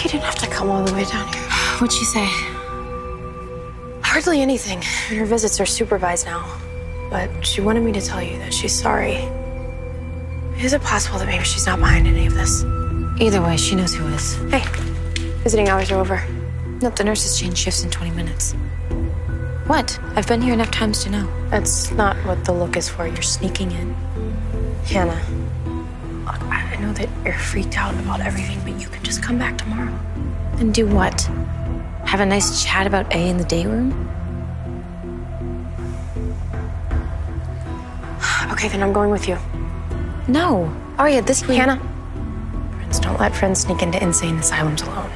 didn't have to come all the way down here. What'd she say? Hardly anything. Her visits are supervised now. But she wanted me to tell you that she's sorry. Is it possible that maybe she's not behind any of this? Either way, she knows who is. Hey, visiting hours are over. Nope, the nurses change shifts in 20 minutes. What? I've been here enough times to know. That's not what the look is for. You're sneaking in. Hannah, look, I know that you're freaked out about everything, but you can just come back tomorrow. And do what? Have a nice chat about A in the day room? Okay, then I'm going with you. No. Arya, this week... Hannah, friends don't let friends sneak into insane asylums alone.